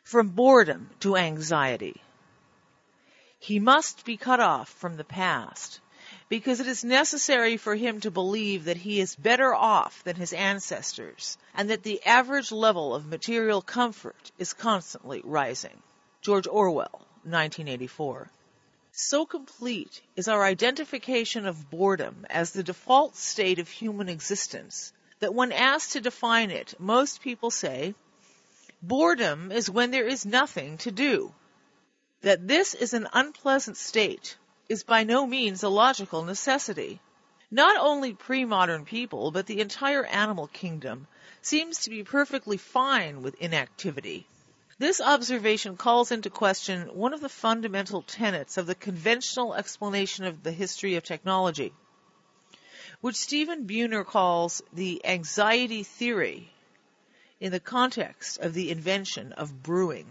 from boredom to anxiety. He must be cut off from the past, because it is necessary for him to believe that he is better off than his ancestors, and that the average level of material comfort is constantly rising. George Orwell, 1984. So complete is our identification of boredom as the default state of human existence that when asked to define it, most people say, boredom is when there is nothing to do. That this is an unpleasant state is by no means a logical necessity. Not only pre-modern people, but the entire animal kingdom seems to be perfectly fine with inactivity. This observation calls into question one of the fundamental tenets of the conventional explanation of the history of technology, which Stephen Buhner calls the anxiety theory in the context of the invention of brewing.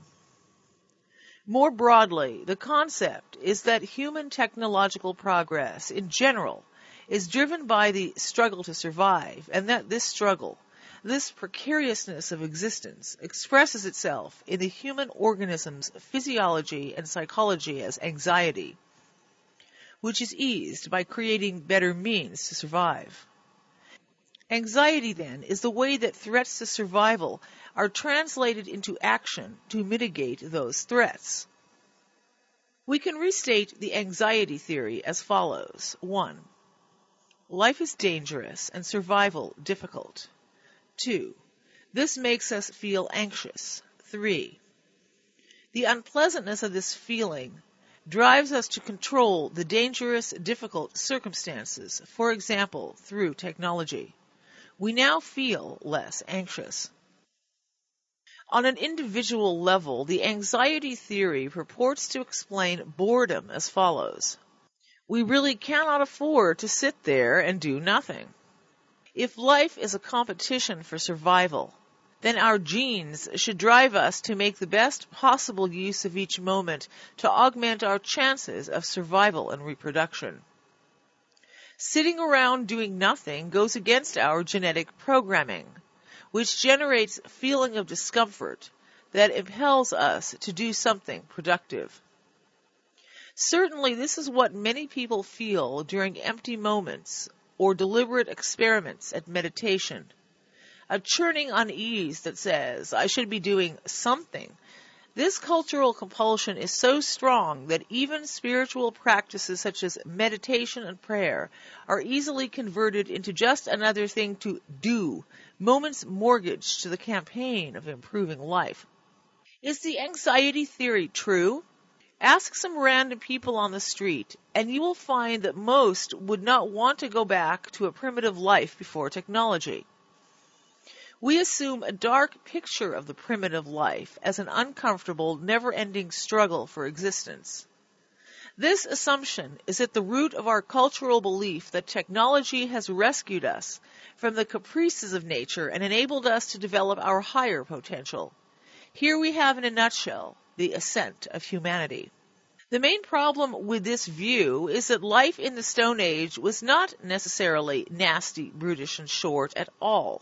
More broadly, the concept is that human technological progress in general is driven by the struggle to survive, and that this struggle, this precariousness of existence, expresses itself in the human organism's physiology and psychology as anxiety, which is eased by creating better means to survive. Anxiety, then, is the way that threats to survival are translated into action to mitigate those threats. We can restate the anxiety theory as follows. 1. Life is dangerous and survival difficult. 2. This makes us feel anxious. 3. The unpleasantness of this feeling drives us to control the dangerous, difficult circumstances, for example, through technology. We now feel less anxious. On an individual level, the anxiety theory purports to explain boredom as follows. We really cannot afford to sit there and do nothing. If life is a competition for survival, then our genes should drive us to make the best possible use of each moment to augment our chances of survival and reproduction. Sitting around doing nothing goes against our genetic programming, which generates a feeling of discomfort that impels us to do something productive. Certainly, this is what many people feel during empty moments or deliberate experiments at meditation. A churning unease that says, I should be doing something. This cultural compulsion is so strong that even spiritual practices such as meditation and prayer are easily converted into just another thing to do, moments mortgaged to the campaign of improving life. Is the anxiety theory true? Ask some random people on the street, and you will find that most would not want to go back to a primitive life before technology. We assume a dark picture of the primitive life as an uncomfortable, never-ending struggle for existence. This assumption is at the root of our cultural belief that technology has rescued us from the caprices of nature and enabled us to develop our higher potential. Here we have, in a nutshell, the ascent of humanity. The main problem with this view is that life in the Stone Age was not necessarily nasty, brutish, and short at all.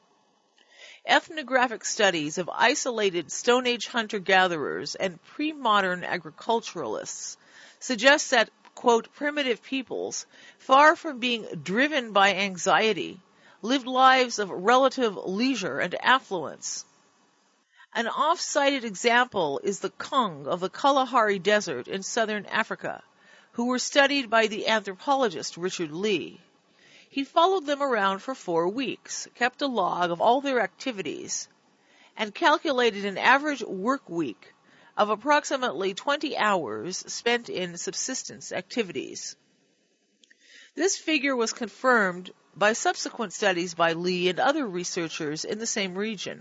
Ethnographic studies of isolated Stone Age hunter-gatherers and pre-modern agriculturalists suggest that, quote, primitive peoples, far from being driven by anxiety, lived lives of relative leisure and affluence. An oft-cited example is the Kung of the Kalahari Desert in southern Africa, who were studied by the anthropologist Richard Lee. He followed them around for 4 weeks, kept a log of all their activities, and calculated an average work week of approximately 20 hours spent in subsistence activities. This figure was confirmed by subsequent studies by Lee and other researchers in the same region.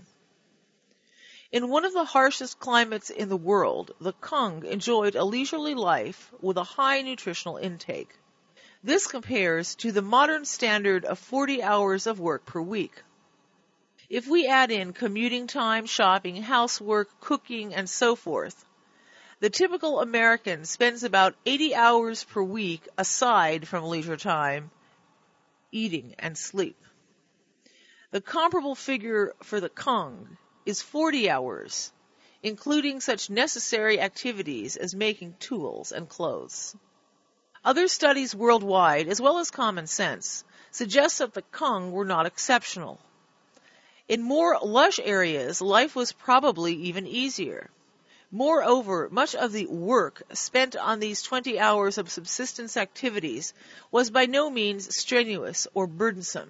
In one of the harshest climates in the world, the Kung enjoyed a leisurely life with a high nutritional intake. This compares to the modern standard of 40 hours of work per week. If we add in commuting time, shopping, housework, cooking, and so forth, the typical American spends about 80 hours per week aside from leisure time, eating and sleep. The comparable figure for the Kung is 40 hours, including such necessary activities as making tools and clothes. Other studies worldwide, as well as common sense, suggest that the Kung were not exceptional. In more lush areas, life was probably even easier. Moreover, much of the work spent on these 20 hours of subsistence activities was by no means strenuous or burdensome.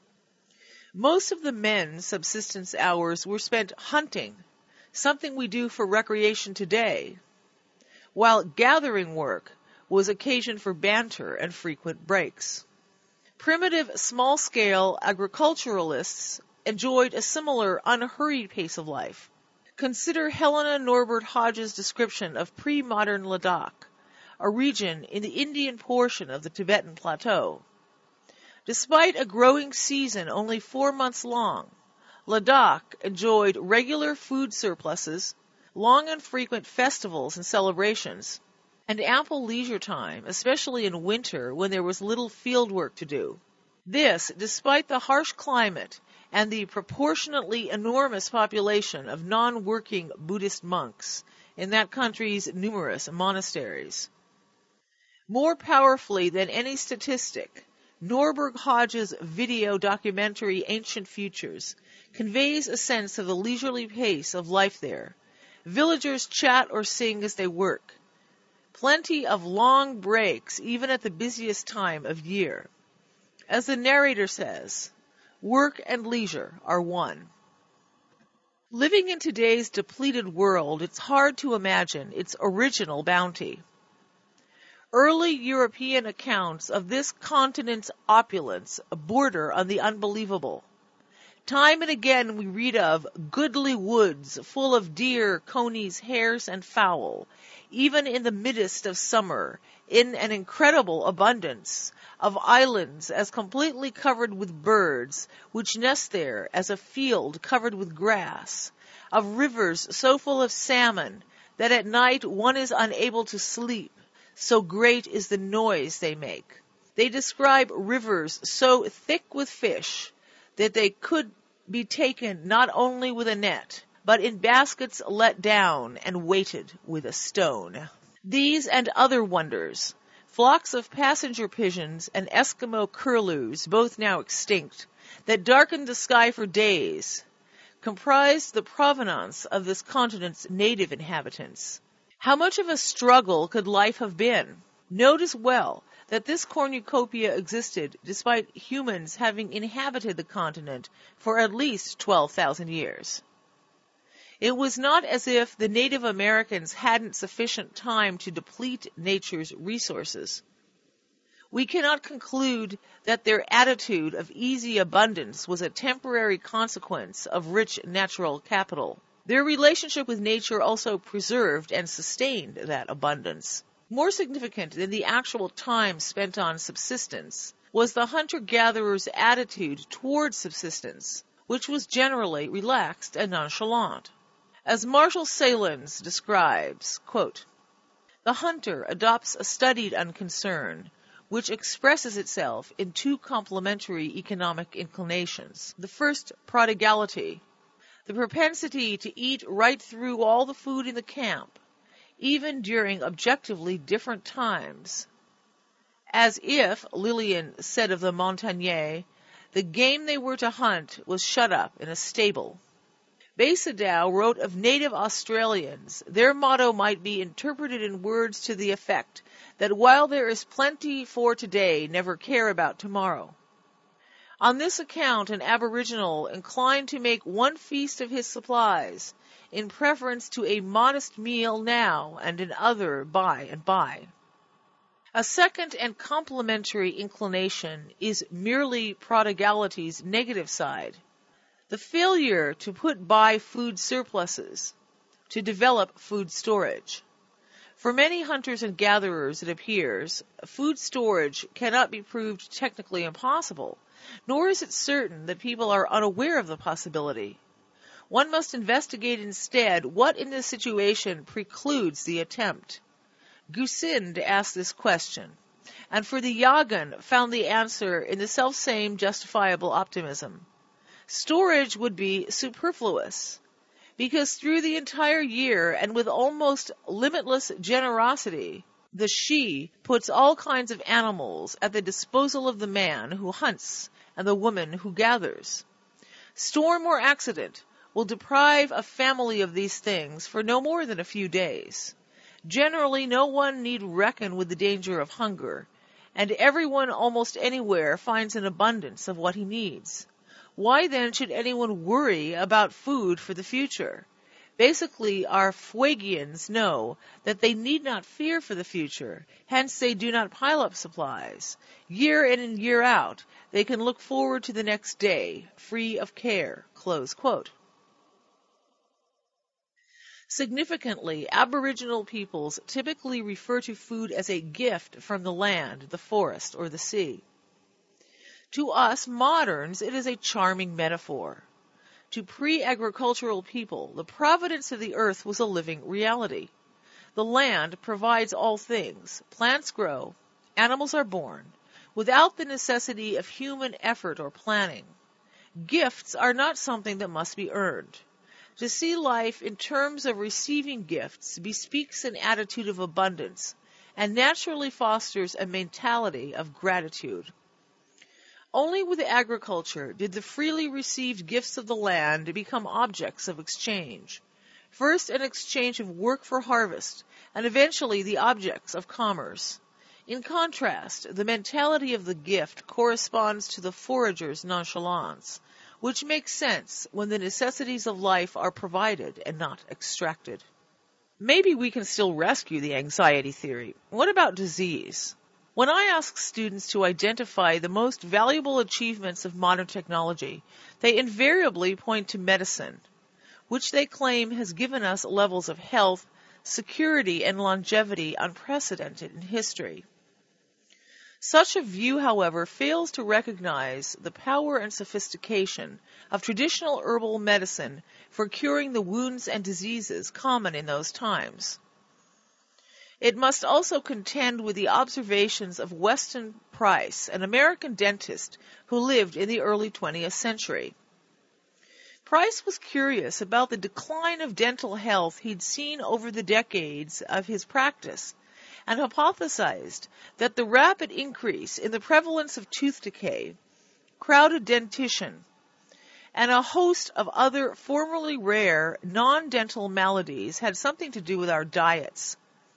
Most of the men's subsistence hours were spent hunting, something we do for recreation today, while gathering work was occasion for banter and frequent breaks. Primitive, small-scale agriculturalists enjoyed a similar unhurried pace of life. Consider Helena Norbert Hodges' description of pre-modern Ladakh, a region in the Indian portion of the Tibetan Plateau. Despite a growing season only 4 months long, Ladakh enjoyed regular food surpluses, long and frequent festivals and celebrations, and ample leisure time, especially in winter when there was little field work to do. This, despite the harsh climate and the proportionately enormous population of non-working Buddhist monks in that country's numerous monasteries. More powerfully than any statistic, Norberg Hodges' video documentary Ancient Futures conveys a sense of the leisurely pace of life there. Villagers chat or sing as they work. Plenty of long breaks even at the busiest time of year. As the narrator says, work and leisure are one. Living in today's depleted world, it's hard to imagine its original bounty. Early European accounts of this continent's opulence border on the unbelievable. Time and again we read of goodly woods full of deer, conies, hares, and fowl, even in the midst of summer, in an incredible abundance, of islands as completely covered with birds, which nest there as a field covered with grass, of rivers so full of salmon that at night one is unable to sleep, so great is the noise they make. They describe rivers so thick with fish that they could be taken not only with a net, but in baskets let down and weighted with a stone. These and other wonders, flocks of passenger pigeons and Eskimo curlews, both now extinct, that darkened the sky for days, comprised the provenance of this continent's native inhabitants. How much of a struggle could life have been? Note as well that this cornucopia existed despite humans having inhabited the continent for at least 12,000 years. It was not as if the Native Americans hadn't sufficient time to deplete nature's resources. We cannot conclude that their attitude of easy abundance was a temporary consequence of rich natural capital. Their relationship with nature also preserved and sustained that abundance. More significant than the actual time spent on subsistence was the hunter-gatherer's attitude toward subsistence, which was generally relaxed and nonchalant. As Marshall Sahlins describes, quote, "The hunter adopts a studied unconcern, which expresses itself in two complementary economic inclinations. The first, prodigality, the propensity to eat right through all the food in the camp, even during objectively different times. As if, Lillian said of the Montagnais, the game they were to hunt was shut up in a stable." Basedow wrote of native Australians, their motto might be interpreted in words to the effect that while there is plenty for today, never care about tomorrow. On this account, an aboriginal inclined to make one feast of his supplies, in preference to a modest meal now and another by and by. A second and complementary inclination is merely prodigality's negative side, the failure to put by food surpluses, to develop food storage. For many hunters and gatherers, it appears, food storage cannot be proved technically impossible, nor is it certain that people are unaware of the possibility. One must investigate instead what in this situation precludes the attempt. Gusind asked this question, and for the Yagan found the answer in the selfsame justifiable optimism. Storage would be superfluous, because through the entire year and with almost limitless generosity, the she puts all kinds of animals at the disposal of the man who hunts and the woman who gathers. Storm or accident will deprive a family of these things for no more than a few days. Generally, no one need reckon with the danger of hunger, and everyone almost anywhere finds an abundance of what he needs. Why then should anyone worry about food for the future? Basically, our Fuegians know that they need not fear for the future, hence they do not pile up supplies. Year in and year out, they can look forward to the next day, free of care." Close quote. Significantly, Aboriginal peoples typically refer to food as a gift from the land, the forest, or the sea. To us moderns, it is a charming metaphor. To pre-agricultural people, the providence of the earth was a living reality. The land provides all things. Plants grow, animals are born, without the necessity of human effort or planning. Gifts are not something that must be earned. To see life in terms of receiving gifts bespeaks an attitude of abundance and naturally fosters a mentality of gratitude. Only with agriculture did the freely received gifts of the land become objects of exchange. First an exchange of work for harvest, and eventually the objects of commerce. In contrast, the mentality of the gift corresponds to the forager's nonchalance, which makes sense when the necessities of life are provided and not extracted. Maybe we can still rescue the anxiety theory. What about disease? When I ask students to identify the most valuable achievements of modern technology, they invariably point to medicine, which they claim has given us levels of health, security, and longevity unprecedented in history. Such a view, however, fails to recognize the power and sophistication of traditional herbal medicine for curing the wounds and diseases common in those times. It must also contend with the observations of Weston Price, an American dentist who lived in the early 20th century. Price was curious about the decline of dental health he'd seen over the decades of his practice, and hypothesized that the rapid increase in the prevalence of tooth decay, crowded dentition, and a host of other formerly rare non-dental maladies had something to do with our diets.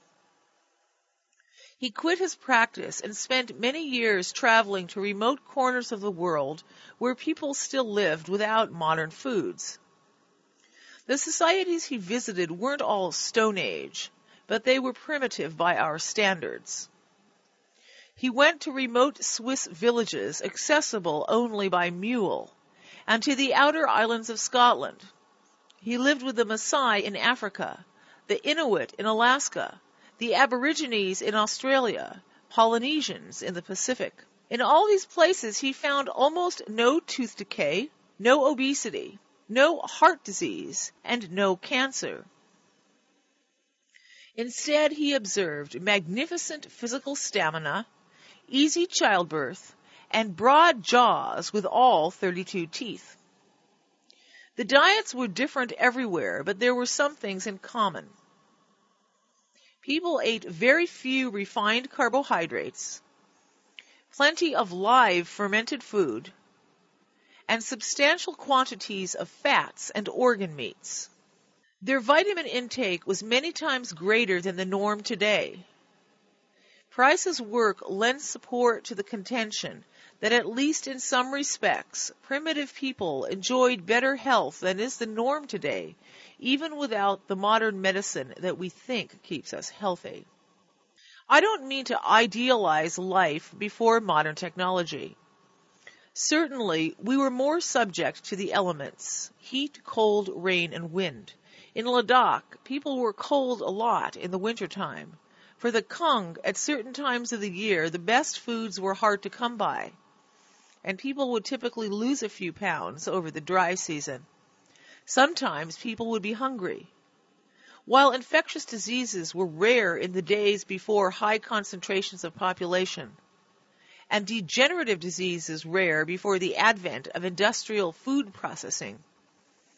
He quit his practice and spent many years traveling to remote corners of the world where people still lived without modern foods. The societies he visited weren't all Stone Age, but they were primitive by our standards. He went to remote Swiss villages accessible only by mule, and to the outer islands of Scotland. He lived with the Maasai in Africa, the Inuit in Alaska, the Aborigines in Australia, Polynesians in the Pacific. In all these places he found almost no tooth decay, no obesity, no heart disease, and no cancer. Instead, he observed magnificent physical stamina, easy childbirth, and broad jaws with all 32 teeth. The diets were different everywhere, but there were some things in common. People ate very few refined carbohydrates, plenty of live fermented food, and substantial quantities of fats and organ meats. Their vitamin intake was many times greater than the norm today. Price's work lends support to the contention that at least in some respects, primitive people enjoyed better health than is the norm today, even without the modern medicine that we think keeps us healthy. I don't mean to idealize life before modern technology. Certainly, we were more subject to the elements, heat, cold, rain, and wind. In Ladakh, people were cold a lot in the wintertime. For the Kung, at certain times of the year, the best foods were hard to come by, and people would typically lose a few pounds over the dry season. Sometimes people would be hungry. While infectious diseases were rare in the days before high concentrations of population, and degenerative diseases rare before the advent of industrial food processing,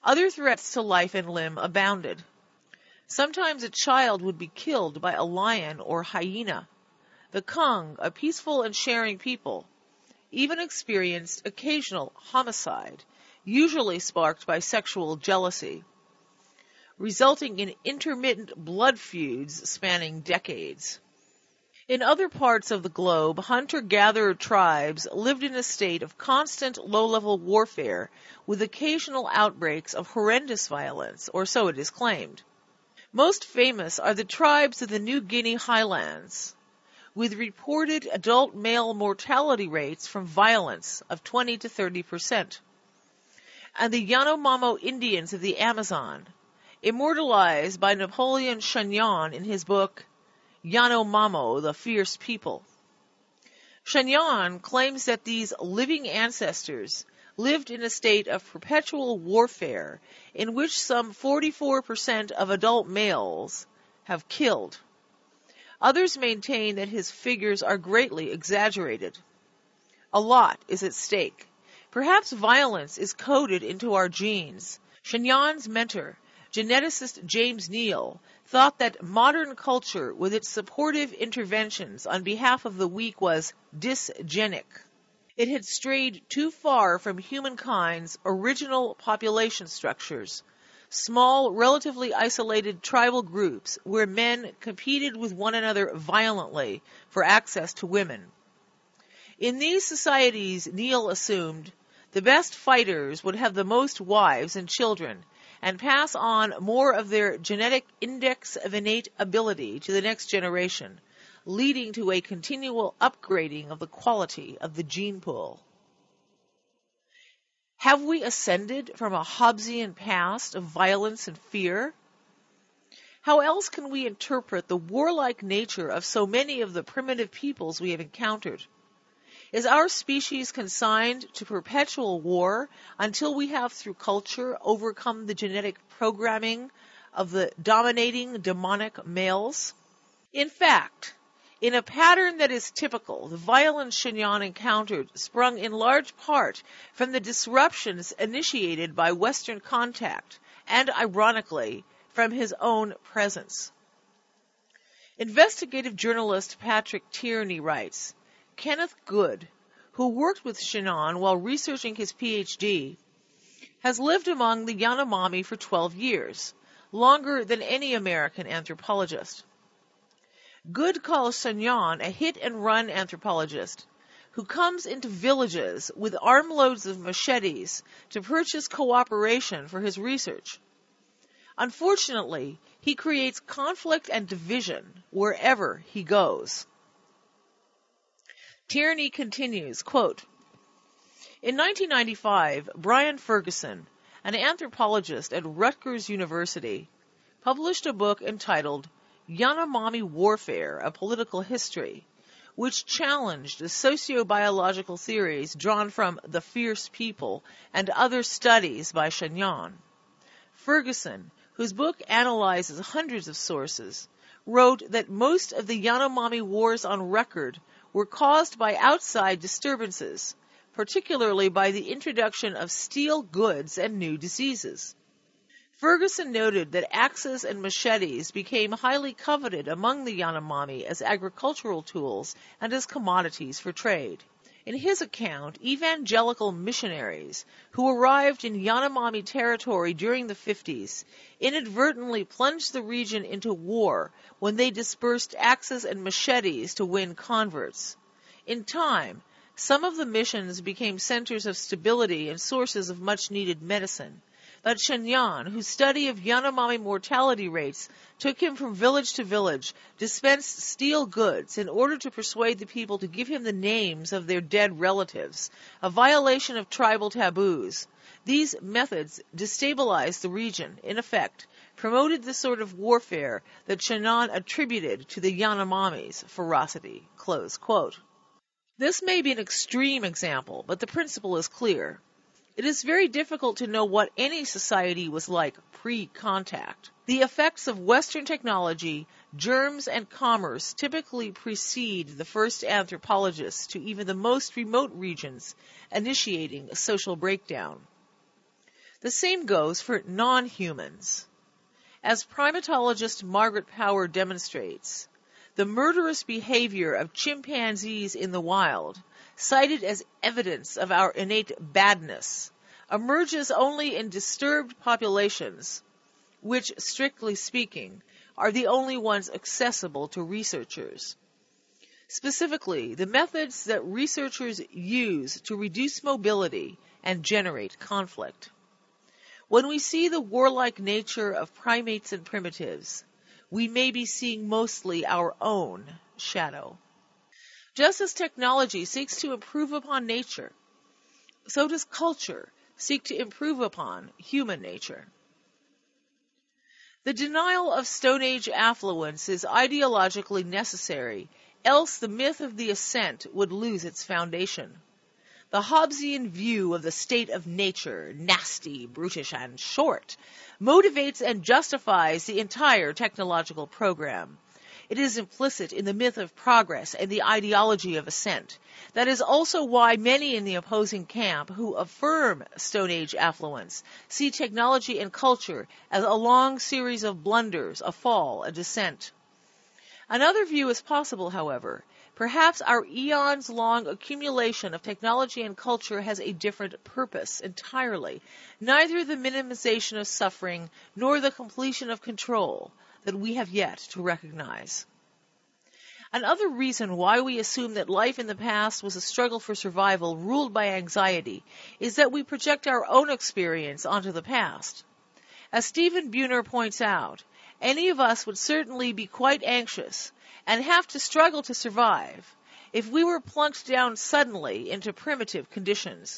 Other threats to life and limb abounded. Sometimes a child would be killed by a lion or hyena. The Kung, a peaceful and sharing people, even experienced occasional homicide, usually sparked by sexual jealousy, resulting in intermittent blood feuds spanning decades. In other parts of the globe, hunter-gatherer tribes lived in a state of constant low-level warfare with occasional outbreaks of horrendous violence, or so it is claimed. Most famous are the tribes of the New Guinea highlands, with reported adult male mortality rates from violence of 20 to 30%, and the Yanomamo Indians of the Amazon, immortalized by Napoleon Chagnon in his book Yanomamo, the Fierce People. Chagnon claims that these living ancestors lived in a state of perpetual warfare in which some 44% of adult males have killed. Others maintain that his figures are greatly exaggerated. A lot is at stake. Perhaps violence is coded into our genes. Chagnon's mentor, geneticist James Neal, thought that modern culture with its supportive interventions on behalf of the weak was dysgenic. It had strayed too far from humankind's original population structures, small, relatively isolated tribal groups where men competed with one another violently for access to women. In these societies, Neal assumed, the best fighters would have the most wives and children, and pass on more of their genetic index of innate ability to the next generation, leading to a continual upgrading of the quality of the gene pool. Have we ascended from a Hobbesian past of violence and fear? How else can we interpret the warlike nature of so many of the primitive peoples we have encountered? Is our species consigned to perpetual war until we have, through culture, overcome the genetic programming of the dominating demonic males? In fact, in a pattern that is typical, the violence Chagnon encountered sprung in large part from the disruptions initiated by Western contact and, ironically, from his own presence. Investigative journalist Patrick Tierney writes, Kenneth Good, who worked with Chagnon while researching his Ph.D., has lived among the Yanomami for 12 years, longer than any American anthropologist. Good calls Chagnon a hit-and-run anthropologist who comes into villages with armloads of machetes to purchase cooperation for his research. Unfortunately, he creates conflict and division wherever he goes. Tierney continues, quote, in 1995, Brian Ferguson, an anthropologist at Rutgers University, published a book entitled Yanomami Warfare, A Political History, which challenged the sociobiological theories drawn from The Fierce People and other studies by Chagnon. Ferguson, whose book analyzes hundreds of sources, wrote that most of the Yanomami wars on record were caused by outside disturbances, particularly by the introduction of steel goods and new diseases. Ferguson noted that axes and machetes became highly coveted among the Yanomami as agricultural tools and as commodities for trade. In his account, evangelical missionaries who arrived in Yanomami territory during the 50s inadvertently plunged the region into war when they dispersed axes and machetes to win converts. In time, some of the missions became centers of stability and sources of much-needed medicine. But Chagnon, whose study of Yanomami mortality rates took him from village to village, dispensed steel goods in order to persuade the people to give him the names of their dead relatives, a violation of tribal taboos. These methods destabilized the region, in effect, promoted the sort of warfare that Chagnon attributed to the Yanomami's ferocity. Close quote. This may be an extreme example, but the principle is clear. It is very difficult to know what any society was like pre-contact. The effects of Western technology, germs, and commerce typically precede the first anthropologists to even the most remote regions, initiating a social breakdown. The same goes for non-humans. As primatologist Margaret Power demonstrates, the murderous behavior of chimpanzees in the wild, cited as evidence of our innate badness, emerges only in disturbed populations, which, strictly speaking, are the only ones accessible to researchers. Specifically, the methods that researchers use to reduce mobility and generate conflict. When we see the warlike nature of primates and primitives, we may be seeing mostly our own shadow. Just as technology seeks to improve upon nature, so does culture seek to improve upon human nature. The denial of Stone Age affluence is ideologically necessary, else the myth of the ascent would lose its foundation. The Hobbesian view of the state of nature, nasty, brutish, and short, motivates and justifies the entire technological program. It is implicit in the myth of progress and the ideology of ascent. That is also why many in the opposing camp who affirm Stone Age affluence see technology and culture as a long series of blunders, a fall, a descent. Another view is possible, however. Perhaps our eons-long accumulation of technology and culture has a different purpose entirely, neither the minimization of suffering nor the completion of control that we have yet to recognize. Another reason why we assume that life in the past was a struggle for survival ruled by anxiety is that we project our own experience onto the past. As Stephen Buhner points out, any of us would certainly be quite anxious and have to struggle to survive if we were plunked down suddenly into primitive conditions.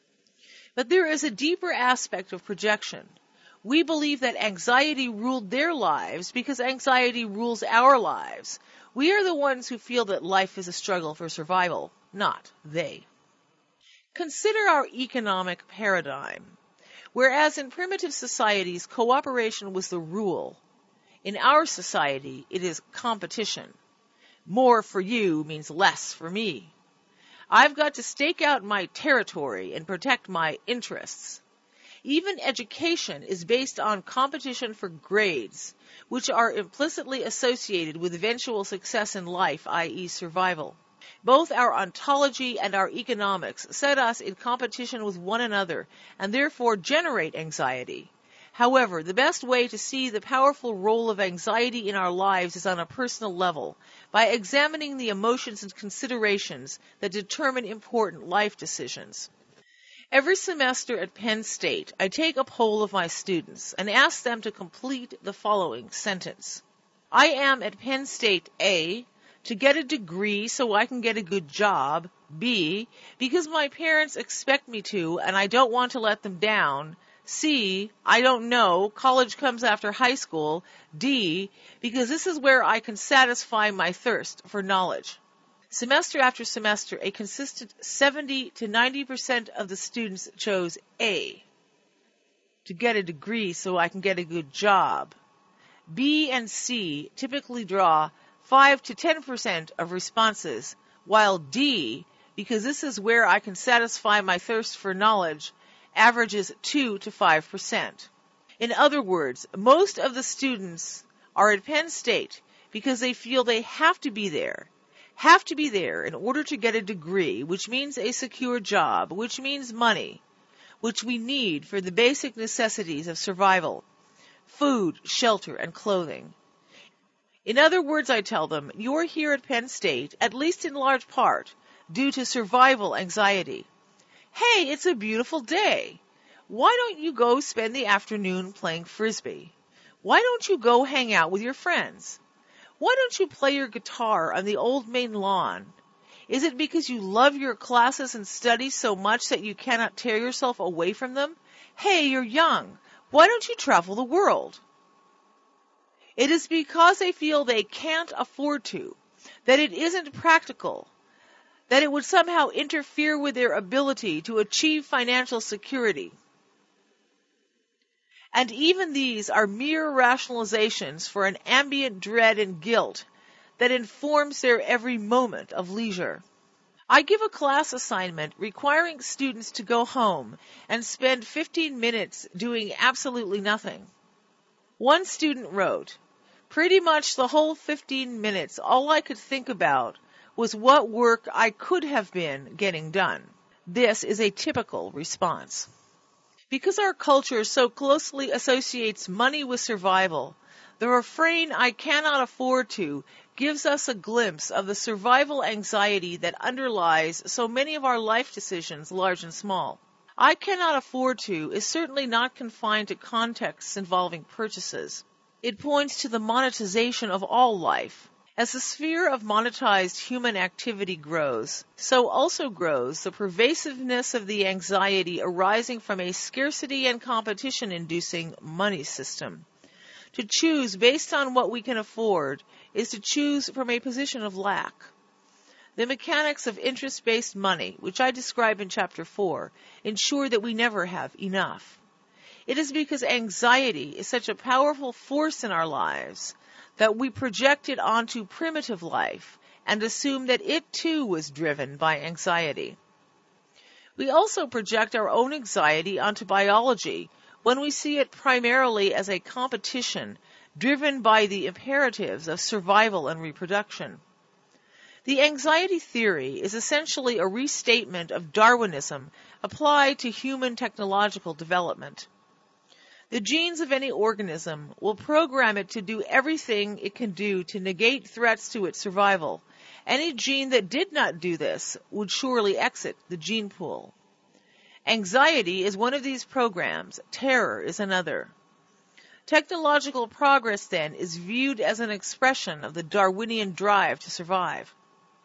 But there is a deeper aspect of projection. We believe that anxiety ruled their lives because anxiety rules our lives. We are the ones who feel that life is a struggle for survival, not they. Consider our economic paradigm. Whereas in primitive societies, cooperation was the rule, in our society, it is competition. More for you means less for me. I've got to stake out my territory and protect my interests. Even education is based on competition for grades, which are implicitly associated with eventual success in life, i.e. survival. Both our ontology and our economics set us in competition with one another and therefore generate anxiety. However, the best way to see the powerful role of anxiety in our lives is on a personal level, by examining the emotions and considerations that determine important life decisions. Every semester at Penn State, I take a poll of my students and ask them to complete the following sentence. I am at Penn State, A, to get a degree so I can get a good job, B, because my parents expect me to and I don't want to let them down, C, I don't know, college comes after high school, D, because this is where I can satisfy my thirst for knowledge. Semester after semester, a consistent 70 to 90% of the students chose A, to get a degree so I can get a good job. B and C typically draw 5 to 10% of responses, while D, because this is where I can satisfy my thirst for knowledge, averages 2 to 5%. In other words, most of the students are at Penn State because they feel they have to be there in order to get a degree, which means a secure job, which means money, which we need for the basic necessities of survival, food, shelter, and clothing. In other words, I tell them, you're here at Penn State, at least in large part, due to survival anxiety. Hey, it's a beautiful day. Why don't you go spend the afternoon playing Frisbee? Why don't you go hang out with your friends? Why don't you play your guitar on the old main lawn? Is it because you love your classes and studies so much that you cannot tear yourself away from them? Hey, you're young. Why don't you travel the world? It is because they feel they can't afford to, that it isn't practical, that it would somehow interfere with their ability to achieve financial security. And even these are mere rationalizations for an ambient dread and guilt that informs their every moment of leisure. I give a class assignment requiring students to go home and spend 15 minutes doing absolutely nothing. One student wrote, "Pretty much the whole 15 minutes, all I could think about was what work I could have been getting done." This is a typical response. Because our culture so closely associates money with survival, the refrain "I cannot afford to" gives us a glimpse of the survival anxiety that underlies so many of our life decisions, large and small. "I cannot afford to" is certainly not confined to contexts involving purchases. It points to the monetization of all life. As the sphere of monetized human activity grows, so also grows the pervasiveness of the anxiety arising from a scarcity and competition-inducing money system. To choose based on what we can afford is to choose from a position of lack. The mechanics of interest-based money, which I describe in Chapter 4, ensure that we never have enough. It is because anxiety is such a powerful force in our lives that we project it onto primitive life and assume that it too was driven by anxiety. We also project our own anxiety onto biology when we see it primarily as a competition driven by the imperatives of survival and reproduction. The anxiety theory is essentially a restatement of Darwinism applied to human technological development. The genes of any organism will program it to do everything it can do to negate threats to its survival. Any gene that did not do this would surely exit the gene pool. Anxiety is one of these programs. Terror is another. Technological progress, then, is viewed as an expression of the Darwinian drive to survive.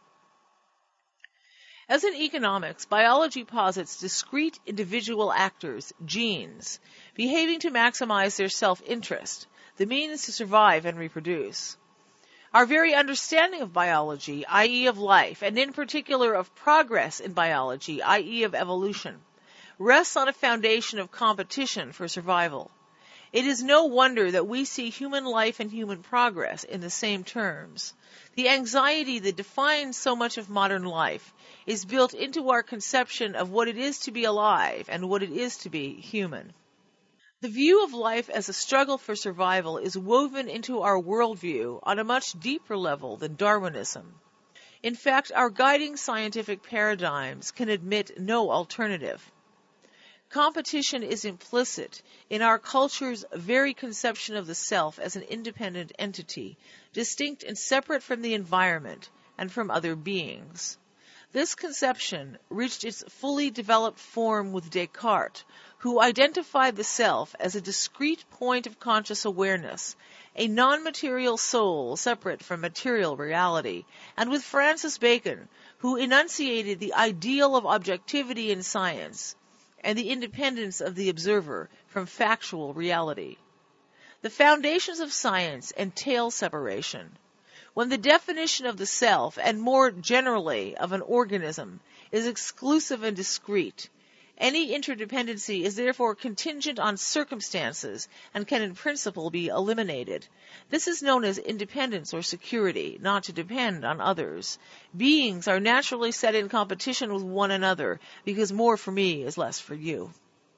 As in economics, biology posits discrete individual actors, genes, behaving to maximize their self-interest, the means to survive and reproduce. Our very understanding of biology, i.e. of life, and in particular of progress in biology, i.e. of evolution, rests on a foundation of competition for survival. It is no wonder that we see human life and human progress in the same terms. The anxiety that defines so much of modern life is built into our conception of what it is to be alive and what it is to be human. The view of life as a struggle for survival is woven into our worldview on a much deeper level than Darwinism. In fact, our guiding scientific paradigms can admit no alternative. Competition is implicit in our culture's very conception of the self as an independent entity, distinct and separate from the environment and from other beings. This conception reached its fully developed form with Descartes, who identified the self as a discrete point of conscious awareness, a non-material soul separate from material reality, and with Francis Bacon, who enunciated the ideal of objectivity in science and the independence of the observer from factual reality. The foundations of science entail separation. When the definition of the self, and more generally of an organism, is exclusive and discrete, any interdependency is therefore contingent on circumstances and can in principle be eliminated. This is known as independence or security, not to depend on others. Beings are naturally set in competition with one another because more for me is less for you.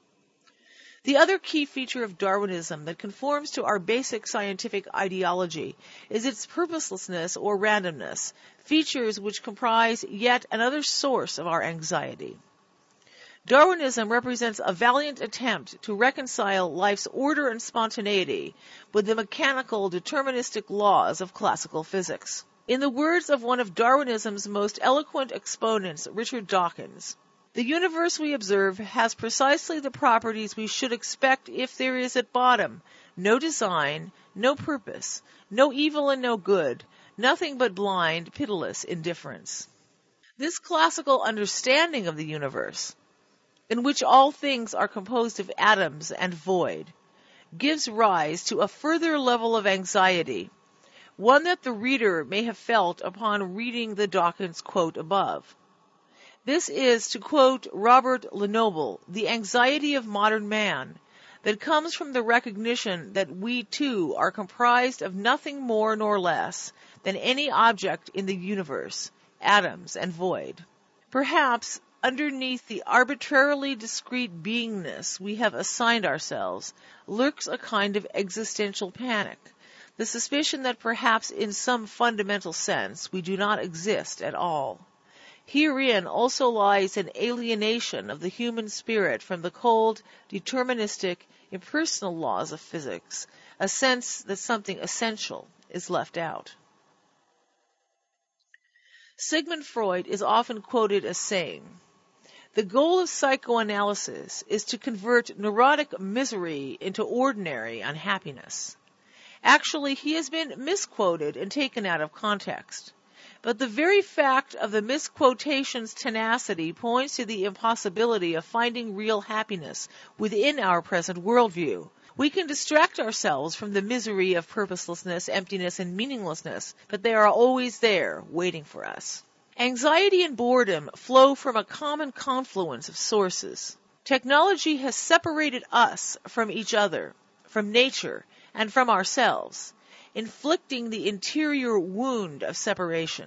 The other key feature of Darwinism that conforms to our basic scientific ideology is its purposelessness or randomness, features which comprise yet another source of our anxiety. Darwinism represents a valiant attempt to reconcile life's order and spontaneity with the mechanical, deterministic laws of classical physics. In the words of one of Darwinism's most eloquent exponents, Richard Dawkins, "The universe we observe has precisely the properties we should expect if there is at bottom no design, no purpose, no evil and no good, nothing but blind, pitiless indifference." This classical understanding of the universe, in which all things are composed of atoms and void, gives rise to a further level of anxiety, one that the reader may have felt upon reading the Dawkins quote above. This is, to quote Robert Lenoble, the anxiety of modern man that comes from the recognition that we too are comprised of nothing more nor less than any object in the universe, atoms and void. Perhaps underneath the arbitrarily discrete beingness we have assigned ourselves lurks a kind of existential panic, the suspicion that perhaps in some fundamental sense we do not exist at all. Herein also lies an alienation of the human spirit from the cold, deterministic, impersonal laws of physics, a sense that something essential is left out. Sigmund Freud is often quoted as saying, "The goal of psychoanalysis is to convert neurotic misery into ordinary unhappiness." Actually, he has been misquoted and taken out of context. But the very fact of the misquotation's tenacity points to the impossibility of finding real happiness within our present worldview. We can distract ourselves from the misery of purposelessness, emptiness, and meaninglessness, but they are always there, waiting for us. Anxiety and boredom flow from a common confluence of sources. Technology has separated us from each other, from nature, and from ourselves, inflicting the interior wound of separation.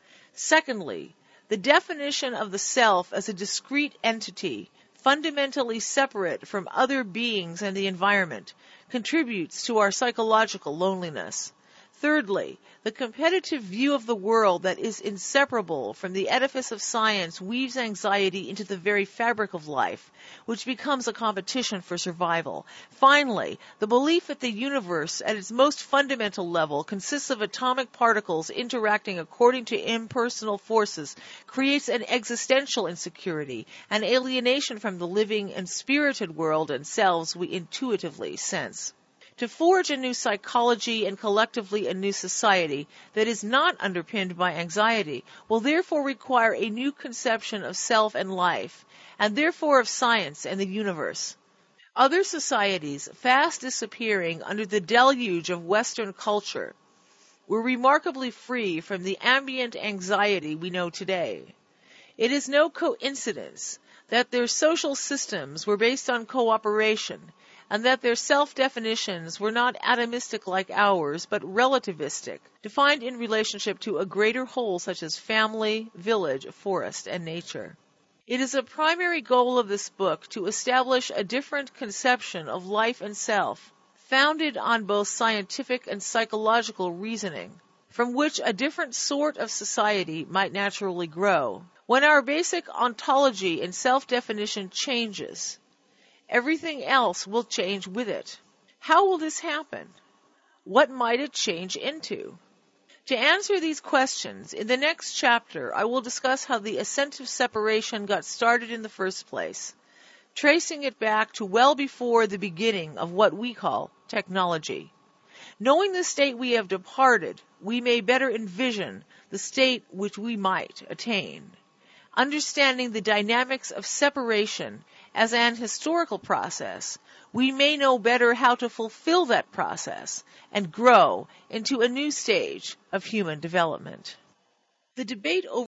Secondly, the definition of the self as a discrete entity, fundamentally separate from other beings and the environment, contributes to our psychological loneliness. Thirdly, the competitive view of the world that is inseparable from the edifice of science weaves anxiety into the very fabric of life, which becomes a competition for survival. Finally, the belief that the universe at its most fundamental level consists of atomic particles interacting according to impersonal forces creates an existential insecurity, an alienation from the living and spirited world and selves we intuitively sense. To forge a new psychology and collectively a new society that is not underpinned by anxiety will therefore require a new conception of self and life, and therefore of science and the universe. Other societies, fast disappearing under the deluge of Western culture, were remarkably free from the ambient anxiety we know today. It is no coincidence that their social systems were based on cooperation, and that their self-definitions were not atomistic like ours, but relativistic, defined in relationship to a greater whole such as family, village, forest, and nature. It is a primary goal of this book to establish a different conception of life and self, founded on both scientific and psychological reasoning, from which a different sort of society might naturally grow. When our basic ontology and self-definition changes, everything else will change with it. How will this happen? What might it change into? To answer these questions, in the next chapter, I will discuss how the ascent of separation got started in the first place, tracing it back to well before the beginning of what we call technology. Knowing the state we have departed, we may better envision the state which we might attain. Understanding the dynamics of separation as an historical process, we may know better how to fulfill that process and grow into a new stage of human development. The debate over